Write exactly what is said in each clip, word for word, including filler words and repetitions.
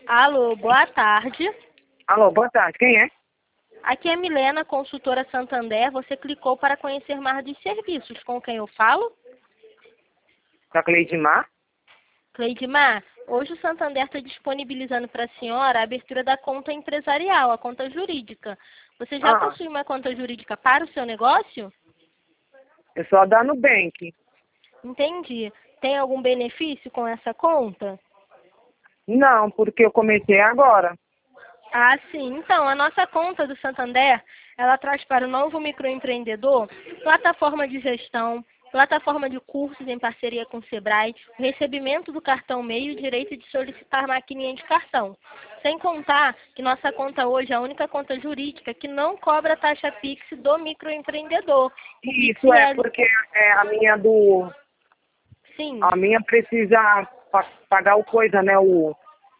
Alô, boa tarde. Alô, boa tarde. Quem é? Aqui é Milena, consultora Santander. Você clicou para conhecer mais dos serviços. Com quem eu falo? Da Cleidimar? Cleidimar, hoje o Santander está disponibilizando para a senhora a abertura da conta empresarial, a conta jurídica. Você já Ah, possui uma conta jurídica para o seu negócio? é só dar no Bank. Entendi. Tem algum benefício com essa conta? Não, porque eu comecei agora. Ah, sim. Então, a nossa conta do Santander, ela traz para o novo microempreendedor plataforma de gestão, plataforma de cursos em parceria com o Sebrae, o recebimento do cartão meio e o direito de solicitar maquininha de cartão. Sem contar que nossa conta hoje é a única conta jurídica que não cobra taxa Pix do microempreendedor. O Pix Isso é é... porque é a minha do... Sim. A minha precisa pa- pagar o coisa, né? O,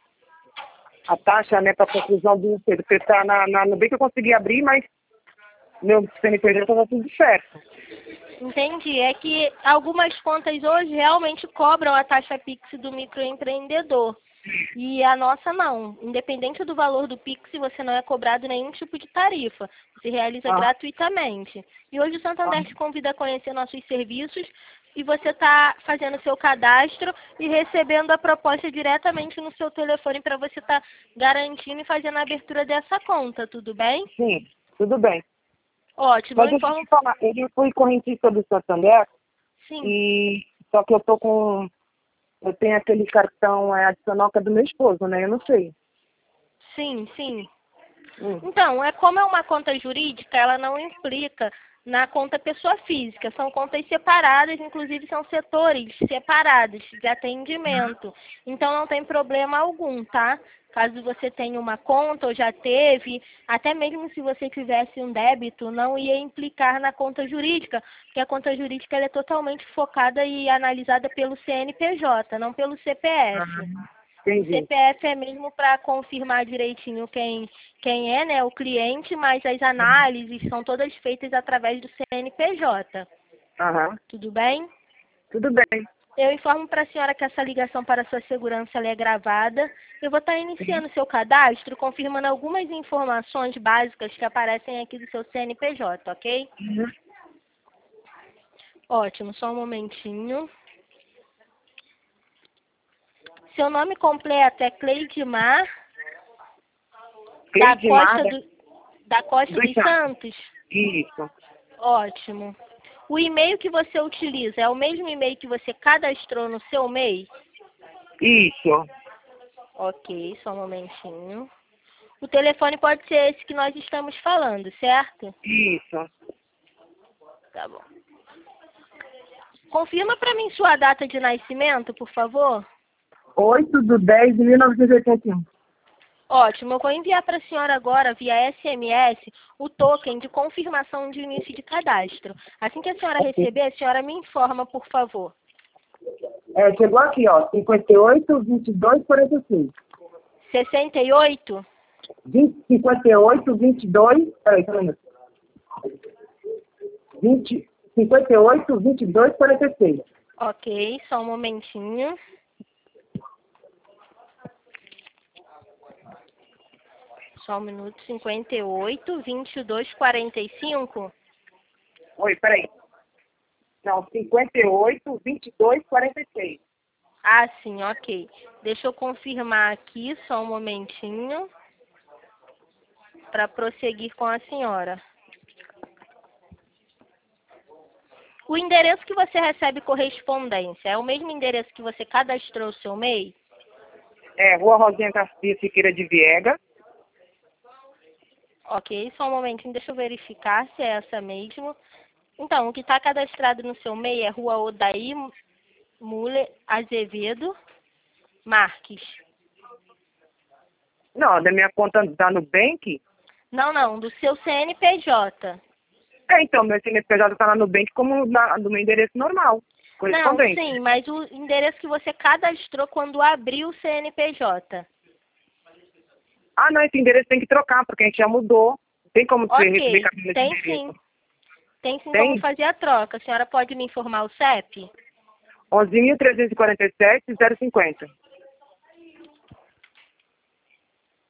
a taxa, né? Para conclusão do... Porque tá na, na, no Bank eu consegui abrir, mas meu C N P J estava tudo certo. Entendi. É que algumas contas hoje realmente cobram a taxa Pix do microempreendedor. E a nossa não. Independente do valor do Pix, você não é cobrado nenhum tipo de tarifa. Você realiza Ah, gratuitamente. E hoje o ah, Santander te convida a conhecer nossos serviços e você está fazendo seu cadastro e recebendo a proposta diretamente no seu telefone para você estar garantindo e fazendo a abertura dessa conta, tudo bem? sim, tudo bem. Ótimo, eu Mas deixa eu te informo. falar, eu fui correntista do Santander Sim, e só que eu tô com... Eu tenho aquele cartão é, adicional que é do meu esposo, né? Eu não sei. sim, sim. Hum. Então, é como é uma conta jurídica, ela não implica na conta pessoa física. São contas separadas, inclusive são setores separados de atendimento. Então, não tem problema algum, tá? Caso você tenha uma conta ou já teve, até mesmo se você tivesse um débito, não ia implicar na conta jurídica, porque a conta jurídica ela é totalmente focada e analisada pelo C N P J, não pelo C P F. O Entendi. C P F é mesmo para confirmar direitinho quem, quem é, né, o cliente, mas as análises são todas feitas através do C N P J. Aham. Tudo bem? Tudo bem. Eu informo para a senhora que essa ligação para sua segurança ela é gravada. Eu vou estar Sim. iniciando seu cadastro, confirmando algumas informações básicas que aparecem aqui do seu C N P J, ok? Uhum. Ótimo, só um momentinho. Seu nome completo é Cleidimar da Cleidimar Costa da- do, da Costa dos dos Santos. Santos? Isso. Ótimo. O e-mail que você utiliza é o mesmo e-mail que você cadastrou no seu M E I? Isso. Ok, só um momentinho. O telefone pode ser esse que nós estamos falando, certo? Isso. Tá bom. Confirma para mim sua data de nascimento, por favor. oito de dez de mil novecentos e oitenta e um. Ótimo, eu vou enviar para a senhora agora, via S M S, o token de confirmação de início de cadastro. Assim que a senhora Ok. receber, a senhora me informa, por favor. É, chegou aqui, ó. cinquenta e oito, vinte e dois, quarenta e seis. sessenta e oito? vinte, cinquenta e oito, vinte e dois. Peraí, peraí. vinte, cinquenta e oito, vinte e dois, quarenta e seis. Ok, só um momentinho. Só um minuto. cinquenta e oito, vinte e dois, quarenta e cinco. Oi, peraí. Não, cinquenta e oito, vinte e dois, quarenta e seis. Ah, sim, ok. Deixa eu confirmar aqui, só um momentinho, para prosseguir com a senhora. O endereço que você recebe correspondência é o mesmo endereço que você cadastrou o seu M E I? É, Rua Rosinha Castilho, Siqueira de Viega. Ok, só um momentinho, deixa eu verificar se é essa mesmo. Então, o que está cadastrado no seu M E I é Rua Odaí Mule Azevedo Marques. Não, da minha conta da Nubank. Não, não, do seu C N P J. É, então, meu C N P J está na Nubank como na, do meu endereço normal, Não, correspondente. sim, mas o endereço que você cadastrou quando abriu o C N P J. Ah, não, esse endereço tem que trocar, porque a gente já mudou. Tem como você receber Ok, cartão nesse tem endereço? sim. Tem sim como Tem? fazer a troca. A senhora pode me informar o C E P? onze mil trezentos e quarenta e sete, zero cinquenta.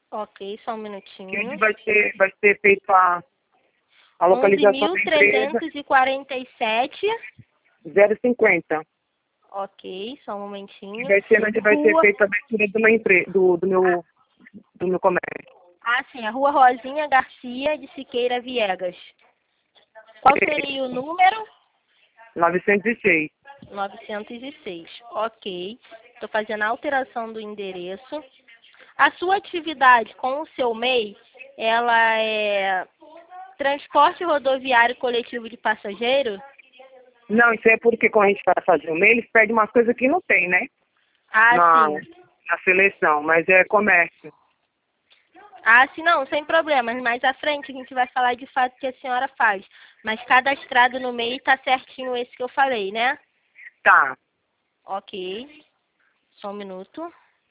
Ok, só um Que minutinho. vai ser, vai ser feito a, a onze localização mil da empresa trezentos e quarenta e sete. zero cinquenta. Ok, só um Que momentinho. vai ser onde vai ser Rua. feita a abertura do meu, empre... do, do, meu, do meu comércio. Ah, sim, a Rua Rosinha Garcia de Siqueira Viegas. Qual seria o número? novecentos e seis. novecentos e seis. Ok. Estou fazendo a alteração do endereço. A sua atividade com o seu M E I, ela é transporte rodoviário coletivo de passageiro? Não, isso é porque quando a gente vai fazer o e-mail, eles pedem umas coisas que não tem, né? Ah, Na, sim. na seleção, mas é comércio. Ah, sim, não, sem problemas. Mais à frente a gente vai falar de fato o que a senhora faz. Mas cadastrado no M E I está certinho esse que eu falei, né? Tá. Ok. Só um minuto.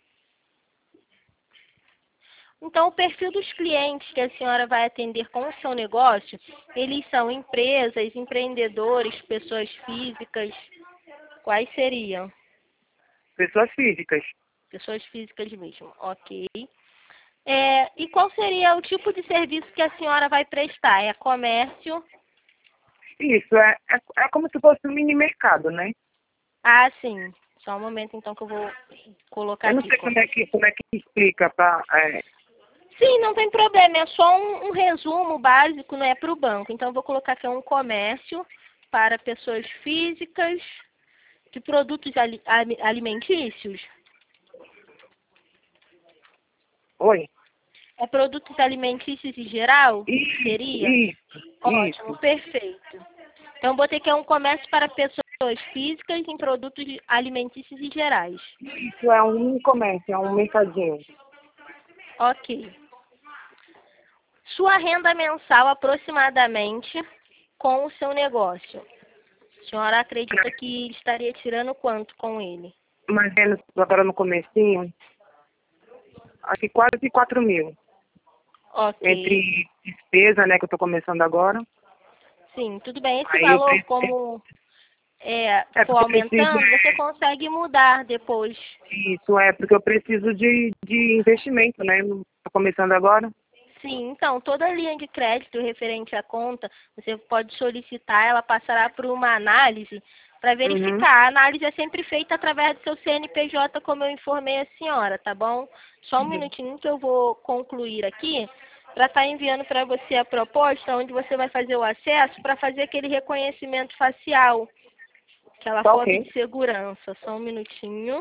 Então, o perfil dos clientes que a senhora vai atender com o seu negócio, eles são empresas, empreendedores, pessoas físicas. Quais seriam? Pessoas físicas. Pessoas físicas mesmo. Ok. É, e qual seria o tipo de serviço que a senhora vai prestar? É comércio? Isso, é, é, é como se fosse um mini mercado, né? Ah, sim. Só um momento, então, que eu vou colocar Eu não aqui. sei como é que, como é que explica pra... É, Sim, não tem problema. É só um, um resumo básico, não é para o banco. Então, eu vou colocar aqui um comércio para pessoas físicas de produtos ali- ali- alimentícios. oi? É produtos alimentícios em geral? Isso, Seria? isso, Ótimo, isso. perfeito. Então, botei que é um comércio para pessoas físicas em produtos alimentícios e gerais. Isso é um mini comércio, é um mercadinho. Ok. Sua renda mensal aproximadamente com o seu negócio. A senhora acredita que estaria tirando quanto com ele? Mais ou menos agora no comecinho, acho que quase quatro mil. Ok. Entre despesa, né, que eu tô começando agora. Sim, tudo bem. Esse Aí eu valor, preciso... como é, É for porque eu preciso... aumentando, você consegue mudar depois. Isso, é porque eu preciso de, de investimento, né? Tô começando agora. Sim, então, toda linha de crédito referente à conta, você pode solicitar, ela passará por uma análise para Uhum. verificar. A análise é sempre feita através do seu C N P J, como eu informei a senhora, tá bom? Só um minutinho que eu vou concluir aqui, para estar enviando para você a proposta, onde você vai fazer o acesso para fazer aquele reconhecimento facial, aquela Tá foto ok. de segurança. Só um minutinho.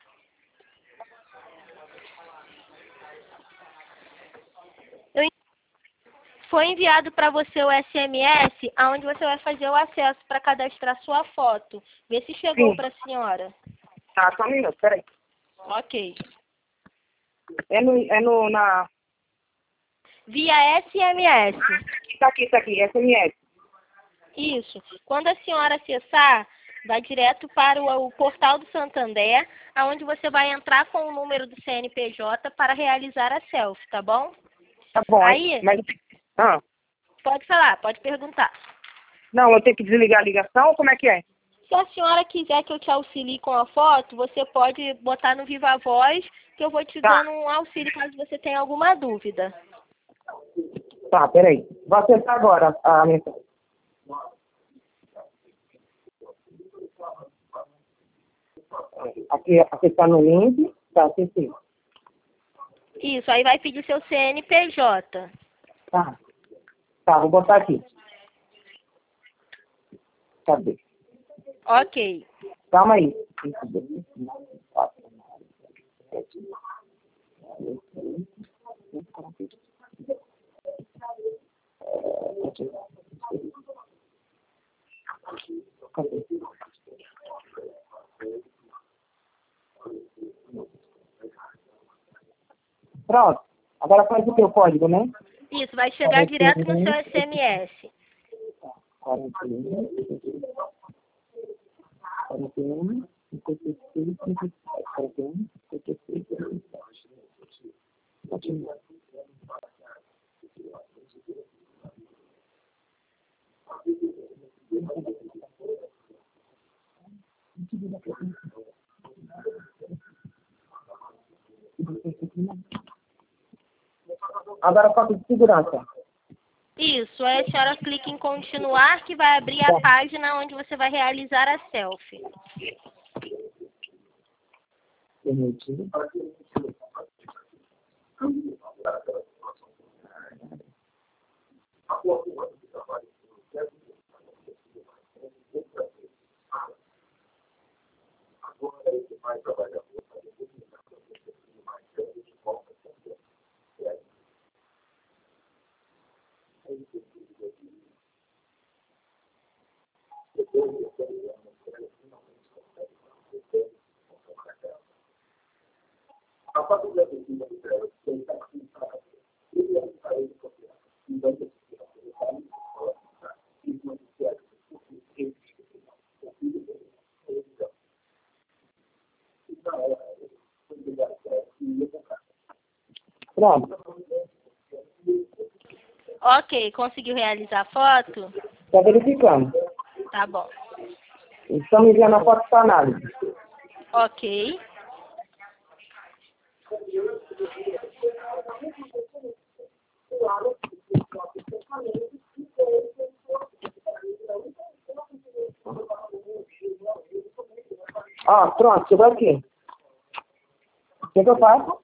Eu Foi enviado para você o S M S, aonde você vai fazer o acesso para cadastrar sua foto. Vê se chegou Sim. para a senhora. Tá, só um minuto, peraí. Ok. É no, é no, na... Via S M S. Tá aqui, tá aqui, S M S. Isso. Quando a senhora acessar, vai direto para o, o portal do Santander, aonde você vai entrar com o número do C N P J para realizar a selfie, tá bom? Tá bom, aí, Aí, mas... Ah, pode falar, pode perguntar. não, eu tenho que desligar a ligação ou como é que é? Se a senhora quiser que eu te auxilie com a foto, você pode botar no Viva Voz, que eu vou te Tá, dando um auxílio caso você tenha alguma dúvida. tá, peraí. Vou acessar agora a mensagem. Aqui, acessar no link. Tá, acessei. Isso, aí vai pedir seu C N P J. Tá, tá, vou botar aqui. Cadê? Ok. Calma aí. Cadê? Pronto. Agora faz o teu código, né? Isso, vai chegar direto no seu S M S. quarenta e um, quarenta e um, cinquenta e seis, cinquenta e sete, quarenta e um, cinquenta e seis, cinquenta e sete. Continua. Agora foto de segurança. Isso, aí a senhora clica em continuar, que vai abrir a página onde você vai realizar a selfie. Pronto. Ok, conseguiu realizar a foto? Está verificando. Tá bom. Estamos enviando a foto para análise. Ok. Ó, pronto, chegou aqui. O que, que eu faço?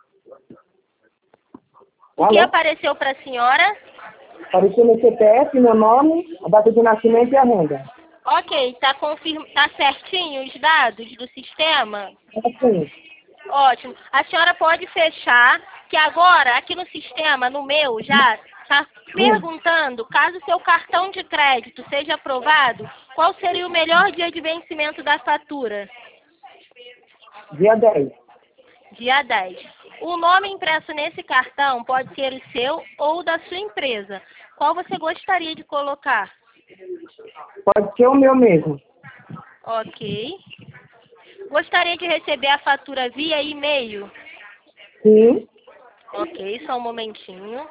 O que Alô? apareceu para a senhora? Apareceu meu C P F, meu nome, a data de nascimento e a renda. Ok, tá, confirma, tá certinho os dados do sistema? Assim, Ótimo. A senhora pode fechar, que agora, aqui no sistema, no meu, já está perguntando, caso seu cartão de crédito seja aprovado, qual seria o melhor dia de vencimento da fatura? dia dez. Dia dez. O nome impresso nesse cartão pode ser o seu ou da sua empresa. Qual você gostaria de colocar? Pode ser o meu mesmo. Ok. Gostaria de receber a fatura via e-mail? Sim. Ok, só um momentinho.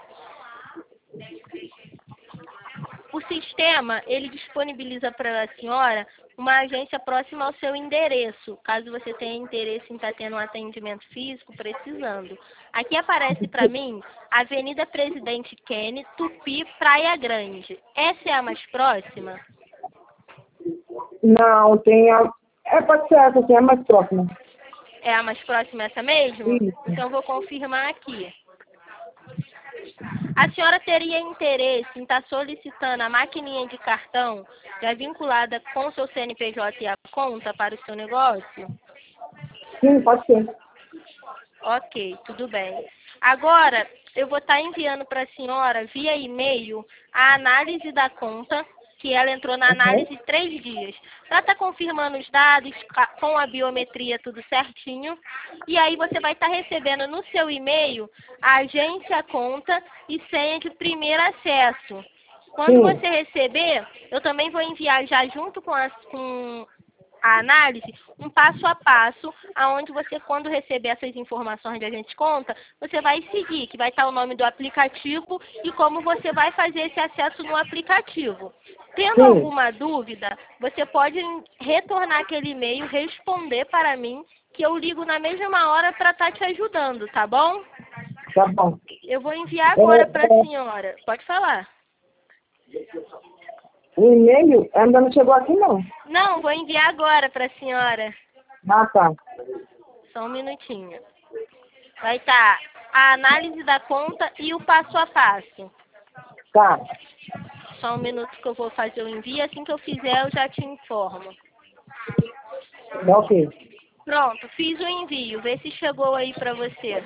O sistema, ele disponibiliza para a senhora uma agência próxima ao seu endereço, caso você tenha interesse em estar tendo um atendimento físico, precisando. Aqui aparece para mim Avenida Presidente Kennedy, Tupi, Praia Grande. Essa é a mais próxima? Não, tem a... É, pode ser essa, assim, é mais próxima. É a mais próxima essa mesmo? Isso. Então eu vou confirmar aqui. A senhora teria interesse em estar solicitando a maquininha de cartão já vinculada com o seu C N P J e a conta para o seu negócio? Sim, pode ser. Ok, tudo bem. Agora, eu vou estar enviando para a senhora via e-mail a análise da conta, que ela entrou na análise Uhum. três dias. Ela está confirmando os dados com a biometria tudo certinho. E aí você vai estar recebendo no seu e-mail a agência, conta e senha de primeiro acesso. Quando Sim. você receber, eu também vou enviar já junto com, as, com a análise, um passo a passo, aonde você, quando receber essas informações de agente conta, você vai seguir, que vai estar o nome do aplicativo e como você vai fazer esse acesso no aplicativo. Tendo Sim. alguma dúvida, você pode retornar aquele e-mail, responder para mim, que eu ligo na mesma hora para estar te ajudando, tá bom? Tá bom. Eu vou enviar agora É, para a é, senhora. Pode falar. o e-mail ainda não chegou aqui, não. Não, vou enviar agora para a senhora. Ah, tá. Só um minutinho. Vai estar a análise da conta e o passo a passo. Tá. Só um minuto que eu vou fazer o envio. Assim que eu fizer, eu já te informo. Tá ok. Pronto, fiz o envio. Vê se chegou aí para você.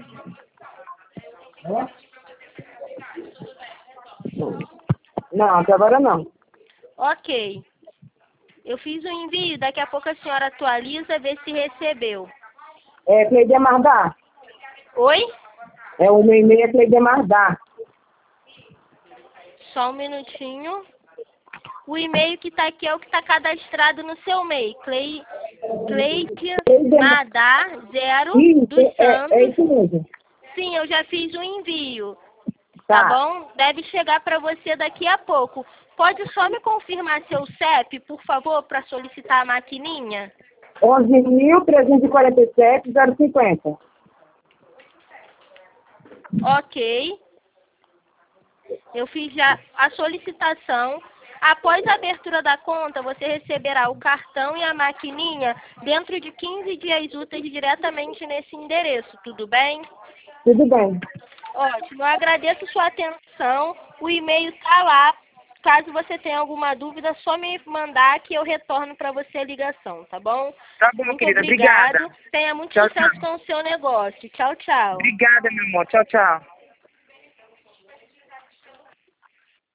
Não, até agora não. Ok. Eu fiz o envio. Daqui a pouco a senhora atualiza, vê se recebeu. É Cleidemar Dá. Oi? É o meu e-mail é Cleidemar Dá. Só um minutinho. O e-mail que está aqui é o que está cadastrado no seu e-mail. Clay, Cleidemadar zero Isso, dos é, Santos. é isso mesmo. Sim, eu já fiz o envio. Tá Tá. bom? Deve chegar para você daqui a pouco. Pode só me confirmar seu C E P, por favor, para solicitar a maquininha? onze mil trezentos e quarenta e sete, zero cinquenta. Ok. Eu fiz já a solicitação. Após a abertura da conta, você receberá o cartão e a maquininha dentro de quinze dias úteis diretamente nesse endereço, tudo bem? Tudo bem. Ótimo, eu agradeço sua atenção. O e-mail está lá. Caso você tenha alguma dúvida, só me mandar que eu retorno para você a ligação, tá bom? Tá bom, Muito querida. obrigado. Obrigada. Tenha muito Tchau, sucesso tchau. com o seu negócio. Tchau, tchau. Obrigada, meu amor. Tchau, tchau.